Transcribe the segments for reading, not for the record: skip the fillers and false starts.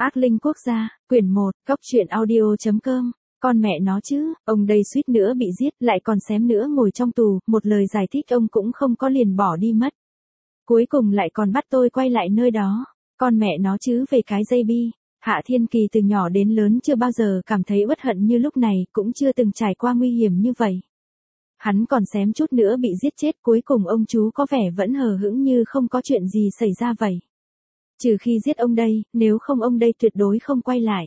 Ác linh quốc gia, quyển 1, Cóc truyện audio.com. Con mẹ nó chứ, ông đây suýt nữa bị giết, lại còn xém nữa ngồi trong tù, một lời giải thích ông cũng không có, liền bỏ đi mất. Cuối cùng lại còn bắt tôi quay lại nơi đó. Con mẹ nó chứ, về cái dây bi. Hạ Thiên Kỳ từ nhỏ đến lớn chưa bao giờ cảm thấy uất hận như lúc này, cũng chưa từng trải qua nguy hiểm như vậy. Hắn còn xém chút nữa bị giết chết, cuối cùng ông chú có vẻ vẫn hờ hững như không có chuyện gì xảy ra vậy. Trừ khi giết ông đây, nếu không ông đây tuyệt đối không quay lại.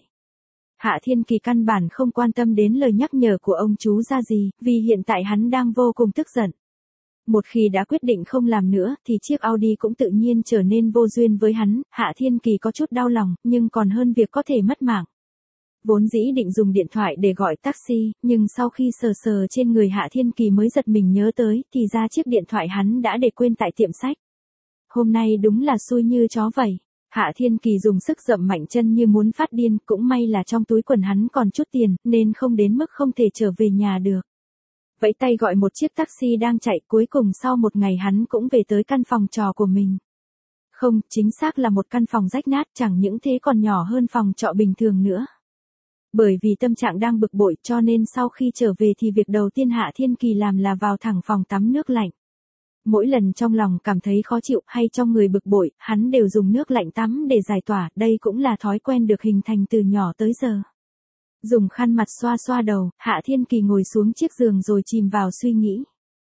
Hạ Thiên Kỳ căn bản không quan tâm đến lời nhắc nhở của ông chú ra gì, vì hiện tại hắn đang vô cùng tức giận. Một khi đã quyết định không làm nữa, thì chiếc Audi cũng tự nhiên trở nên vô duyên với hắn. Hạ Thiên Kỳ có chút đau lòng, nhưng còn hơn việc có thể mất mạng. Vốn dĩ định dùng điện thoại để gọi taxi, nhưng sau khi sờ sờ trên người Hạ Thiên Kỳ mới giật mình nhớ tới, thì ra chiếc điện thoại hắn đã để quên tại tiệm sách. Hôm nay đúng là xui như chó vậy. Hạ Thiên Kỳ dùng sức dậm mạnh chân như muốn phát điên, cũng may là trong túi quần hắn còn chút tiền, nên không đến mức không thể trở về nhà được. Vẫy tay gọi một chiếc taxi đang chạy, cuối cùng sau một ngày hắn cũng về tới căn phòng trọ của mình. Không, chính xác là một căn phòng rách nát, chẳng những thế còn nhỏ hơn phòng trọ bình thường nữa. Bởi vì tâm trạng đang bực bội cho nên sau khi trở về thì việc đầu tiên Hạ Thiên Kỳ làm là vào thẳng phòng tắm nước lạnh. Mỗi lần trong lòng cảm thấy khó chịu hay trong người bực bội, hắn đều dùng nước lạnh tắm để giải tỏa, đây cũng là thói quen được hình thành từ nhỏ tới giờ. Dùng khăn mặt xoa xoa đầu, Hạ Thiên Kỳ ngồi xuống chiếc giường rồi chìm vào suy nghĩ.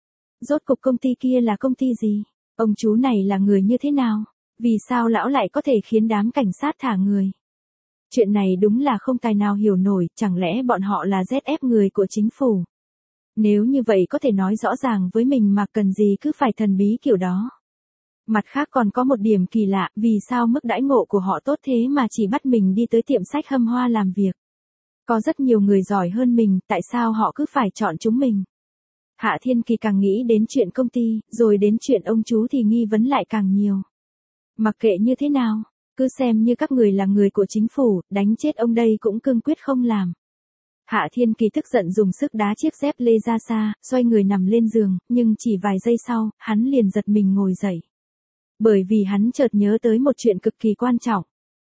Rốt cục công ty kia là công ty gì? Ông chú này là người như thế nào? Vì sao lão lại có thể khiến đám cảnh sát thả người? Chuyện này đúng là không tài nào hiểu nổi, chẳng lẽ bọn họ là ZF người của chính phủ? Nếu như vậy có thể nói rõ ràng với mình mà cần gì cứ phải thần bí kiểu đó. Mặt khác còn có một điểm kỳ lạ, vì sao mức đãi ngộ của họ tốt thế mà chỉ bắt mình đi tới tiệm sách Hâm Hoa làm việc. Có rất nhiều người giỏi hơn mình, tại sao họ cứ phải chọn chúng mình? Hạ Thiên Kỳ càng nghĩ đến chuyện công ty, rồi đến chuyện ông chú thì nghi vấn lại càng nhiều. Mặc kệ như thế nào, cứ xem như các người là người của chính phủ, đánh chết ông đây cũng cương quyết không làm. Hạ Thiên Kỳ tức giận dùng sức đá chiếc dép lê ra xa, xoay người nằm lên giường, nhưng chỉ vài giây sau, hắn liền giật mình ngồi dậy. Bởi vì hắn chợt nhớ tới một chuyện cực kỳ quan trọng.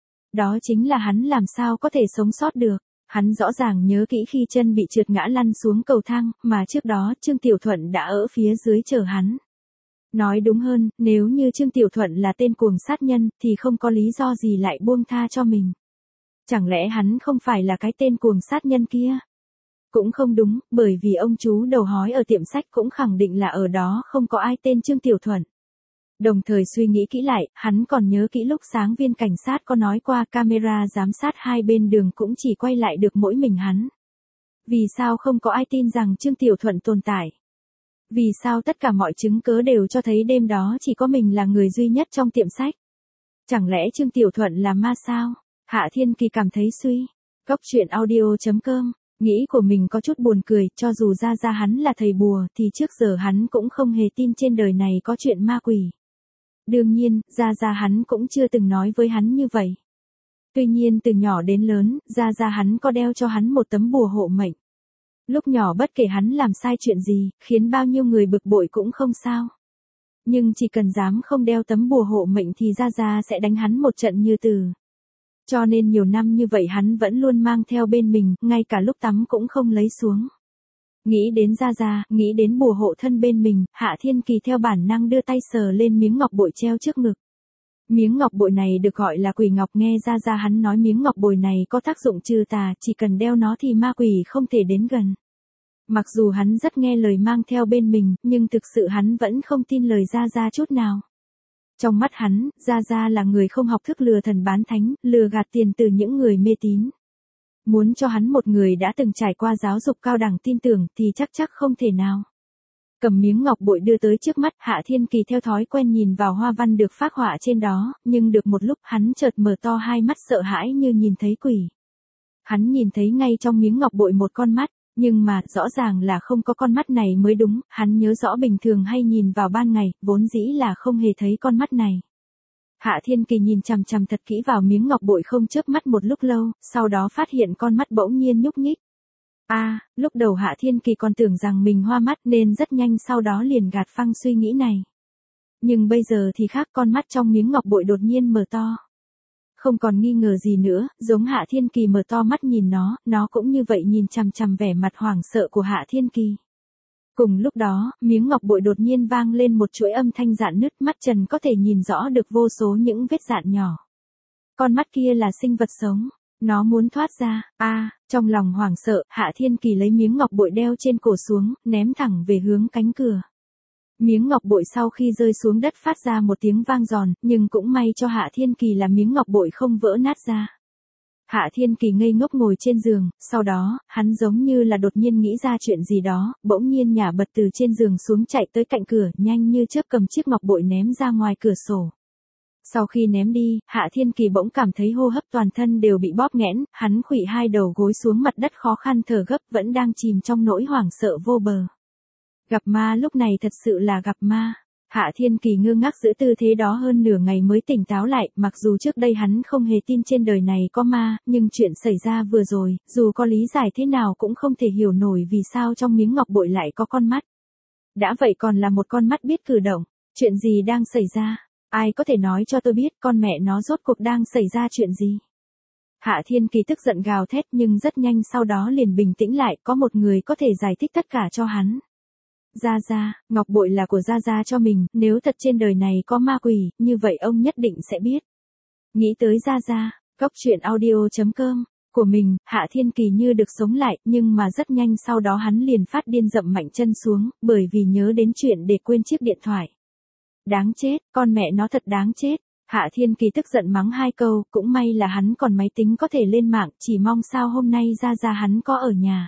Đó chính là hắn làm sao có thể sống sót được. Hắn rõ ràng nhớ kỹ khi chân bị trượt ngã lăn xuống cầu thang, mà trước đó Trương Tiểu Thuận đã ở phía dưới chờ hắn. Nói đúng hơn, nếu như Trương Tiểu Thuận là tên cuồng sát nhân, thì không có lý do gì lại buông tha cho mình. Chẳng lẽ hắn không phải là cái tên cuồng sát nhân kia? Cũng không đúng, bởi vì ông chú đầu hói ở tiệm sách cũng khẳng định là ở đó không có ai tên Trương Tiểu Thuận. Đồng thời suy nghĩ kỹ lại, hắn còn nhớ kỹ lúc sáng viên cảnh sát có nói qua camera giám sát hai bên đường cũng chỉ quay lại được mỗi mình hắn. Vì sao không có ai tin rằng Trương Tiểu Thuận tồn tại? Vì sao tất cả mọi chứng cớ đều cho thấy đêm đó chỉ có mình là người duy nhất trong tiệm sách? Chẳng lẽ Trương Tiểu Thuận là ma sao? Hạ Thiên Kỳ cảm thấy suy. Cóc truyện audio.com. Nghĩ của mình có chút buồn cười, cho dù ra hắn là thầy bùa thì trước giờ hắn cũng không hề tin trên đời này có chuyện ma quỷ. Đương nhiên, ra hắn cũng chưa từng nói với hắn như vậy. Tuy nhiên từ nhỏ đến lớn, ra hắn có đeo cho hắn một tấm bùa hộ mệnh. Lúc nhỏ bất kể hắn làm sai chuyện gì, khiến bao nhiêu người bực bội cũng không sao. Nhưng chỉ cần dám không đeo tấm bùa hộ mệnh thì ra sẽ đánh hắn một trận như tử. Cho nên nhiều năm như vậy hắn vẫn luôn mang theo bên mình, ngay cả lúc tắm cũng không lấy xuống. Nghĩ đến ra, nghĩ đến bùa hộ thân bên mình, Hạ Thiên Kỳ theo bản năng đưa tay sờ lên miếng ngọc bội treo trước ngực. Miếng ngọc bội này được gọi là quỷ ngọc, nghe ra hắn nói miếng ngọc bội này có tác dụng trừ tà, chỉ cần đeo nó thì ma quỷ không thể đến gần. Mặc dù hắn rất nghe lời mang theo bên mình, nhưng thực sự hắn vẫn không tin lời ra chút nào. Trong mắt hắn, ra là người không học thức lừa thần bán thánh, lừa gạt tiền từ những người mê tín. Muốn cho hắn một người đã từng trải qua giáo dục cao đẳng tin tưởng thì chắc không thể nào. Cầm miếng ngọc bội đưa tới trước mắt, Hạ Thiên Kỳ theo thói quen nhìn vào hoa văn được phác họa trên đó, nhưng được một lúc hắn chợt mở to hai mắt sợ hãi như nhìn thấy quỷ. Hắn nhìn thấy ngay trong miếng ngọc bội một con mắt, nhưng mà rõ ràng là không có con mắt này mới đúng, hắn nhớ rõ bình thường hay nhìn vào ban ngày, vốn dĩ là không hề thấy con mắt này. Hạ Thiên Kỳ nhìn chằm chằm thật kỹ vào miếng ngọc bội không chớp mắt một lúc lâu, sau đó phát hiện con mắt bỗng nhiên nhúc nhích. Lúc đầu Hạ Thiên Kỳ còn tưởng rằng mình hoa mắt nên rất nhanh sau đó liền gạt phăng suy nghĩ này. Nhưng bây giờ thì khác, con mắt trong miếng ngọc bội đột nhiên mở to. Không còn nghi ngờ gì nữa, giống Hạ Thiên Kỳ mở to mắt nhìn nó cũng như vậy nhìn chằm chằm vẻ mặt hoảng sợ của Hạ Thiên Kỳ. Cùng lúc đó, miếng ngọc bội đột nhiên vang lên một chuỗi âm thanh rạn nứt, mắt Trần có thể nhìn rõ được vô số những vết rạn nhỏ. Con mắt kia là sinh vật sống, nó muốn thoát ra, trong lòng hoảng sợ, Hạ Thiên Kỳ lấy miếng ngọc bội đeo trên cổ xuống, ném thẳng về hướng cánh cửa. Miếng ngọc bội sau khi rơi xuống đất phát ra một tiếng vang giòn, nhưng cũng may cho Hạ Thiên Kỳ là miếng ngọc bội không vỡ nát ra. Hạ Thiên Kỳ ngây ngốc ngồi trên giường, sau đó, hắn giống như là đột nhiên nghĩ ra chuyện gì đó, bỗng nhiên nhả bật từ trên giường xuống chạy tới cạnh cửa, nhanh như chớp cầm chiếc ngọc bội ném ra ngoài cửa sổ. Sau khi ném đi, Hạ Thiên Kỳ bỗng cảm thấy hô hấp toàn thân đều bị bóp nghẽn, hắn khuỵu hai đầu gối xuống mặt đất khó khăn thở gấp, vẫn đang chìm trong nỗi hoảng sợ vô bờ. Gặp ma lúc này thật sự là gặp ma. Hạ Thiên Kỳ ngơ ngác giữ tư thế đó hơn nửa ngày mới tỉnh táo lại, mặc dù trước đây hắn không hề tin trên đời này có ma, nhưng chuyện xảy ra vừa rồi, dù có lý giải thế nào cũng không thể hiểu nổi vì sao trong miếng ngọc bội lại có con mắt. Đã vậy còn là một con mắt biết cử động, chuyện gì đang xảy ra? Ai có thể nói cho tôi biết con mẹ nó rốt cuộc đang xảy ra chuyện gì? Hạ Thiên Kỳ tức giận gào thét nhưng rất nhanh sau đó liền bình tĩnh lại, có một người có thể giải thích tất cả cho hắn. Gia Gia, ngọc bội là của Gia Gia cho mình, nếu thật trên đời này có ma quỷ, như vậy ông nhất định sẽ biết. Nghĩ tới Gia Gia, Cóc Truyện Audio.com của mình, Hạ Thiên Kỳ như được sống lại, nhưng mà rất nhanh sau đó hắn liền phát điên dậm mạnh chân xuống, bởi vì nhớ đến chuyện để quên chiếc điện thoại. Đáng chết, con mẹ nó thật đáng chết. Hạ Thiên Kỳ tức giận mắng hai câu, cũng may là hắn còn máy tính có thể lên mạng, chỉ mong sao hôm nay Gia Gia hắn có ở nhà.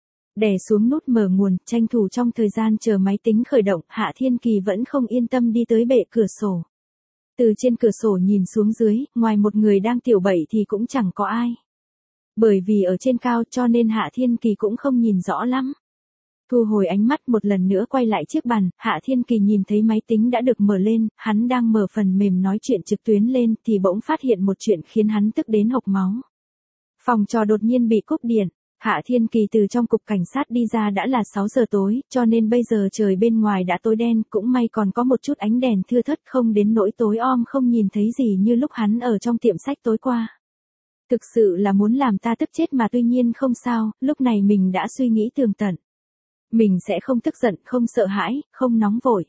Đè xuống nút mở nguồn, tranh thủ trong thời gian chờ máy tính khởi động, Hạ Thiên Kỳ vẫn không yên tâm đi tới bệ cửa sổ. Từ trên cửa sổ nhìn xuống dưới, ngoài một người đang tiểu bậy thì cũng chẳng có ai. Bởi vì ở trên cao cho nên Hạ Thiên Kỳ cũng không nhìn rõ lắm. Thu hồi ánh mắt một lần nữa quay lại chiếc bàn, Hạ Thiên Kỳ nhìn thấy máy tính đã được mở lên, hắn đang mở phần mềm nói chuyện trực tuyến lên thì bỗng phát hiện một chuyện khiến hắn tức đến hộc máu. Phòng trò đột nhiên bị cúp điện. Hạ Thiên Kỳ từ trong cục cảnh sát đi ra đã là 6 giờ tối, cho nên bây giờ trời bên ngoài đã tối đen, cũng may còn có một chút ánh đèn thưa thớt không đến nỗi tối om không nhìn thấy gì như lúc hắn ở trong tiệm sách tối qua. Thực sự là muốn làm ta tức chết mà tuy nhiên không sao, lúc này mình đã suy nghĩ tường tận. Mình sẽ không tức giận, không sợ hãi, không nóng vội.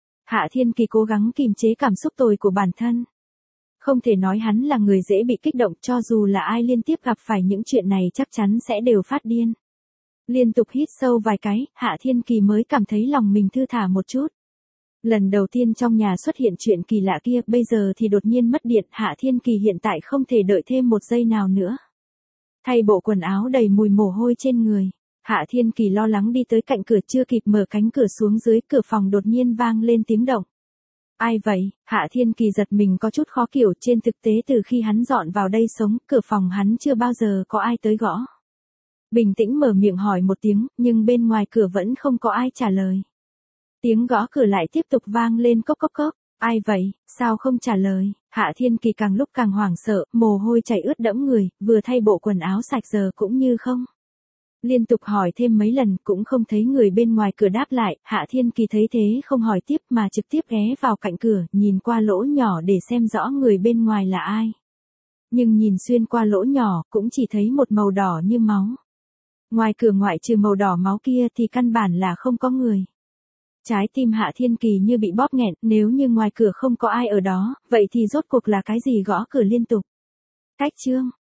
Hạ Thiên Kỳ cố gắng kìm chế cảm xúc tồi của bản thân. Không thể nói hắn là người dễ bị kích động, cho dù là ai liên tiếp gặp phải những chuyện này chắc chắn sẽ đều phát điên. Liên tục hít sâu vài cái, Hạ Thiên Kỳ mới cảm thấy lòng mình thư thả một chút. Lần đầu tiên trong nhà xuất hiện chuyện kỳ lạ kia, bây giờ thì đột nhiên mất điện, Hạ Thiên Kỳ hiện tại không thể đợi thêm một giây nào nữa. Thay bộ quần áo đầy mùi mồ hôi trên người, Hạ Thiên Kỳ lo lắng đi tới cạnh cửa, chưa kịp mở cánh cửa xuống dưới, cửa phòng đột nhiên vang lên tiếng động. Ai vậy? Hạ Thiên Kỳ giật mình có chút khó hiểu, trên thực tế từ khi hắn dọn vào đây sống, cửa phòng hắn chưa bao giờ có ai tới gõ. Bình tĩnh mở miệng hỏi một tiếng, nhưng bên ngoài cửa vẫn không có ai trả lời. Tiếng gõ cửa lại tiếp tục vang lên cốc cốc cốc. Ai vậy? Sao không trả lời? Hạ Thiên Kỳ càng lúc càng hoảng sợ, mồ hôi chảy ướt đẫm người, vừa thay bộ quần áo sạch giờ cũng như không. Liên tục hỏi thêm mấy lần cũng không thấy người bên ngoài cửa đáp lại, Hạ Thiên Kỳ thấy thế không hỏi tiếp mà trực tiếp ghé vào cạnh cửa, nhìn qua lỗ nhỏ để xem rõ người bên ngoài là ai. Nhưng nhìn xuyên qua lỗ nhỏ, cũng chỉ thấy một màu đỏ như máu. Ngoài cửa ngoại trừ màu đỏ máu kia thì căn bản là không có người. Trái tim Hạ Thiên Kỳ như bị bóp nghẹn, nếu như ngoài cửa không có ai ở đó, vậy thì rốt cuộc là cái gì gõ cửa liên tục? Cách chương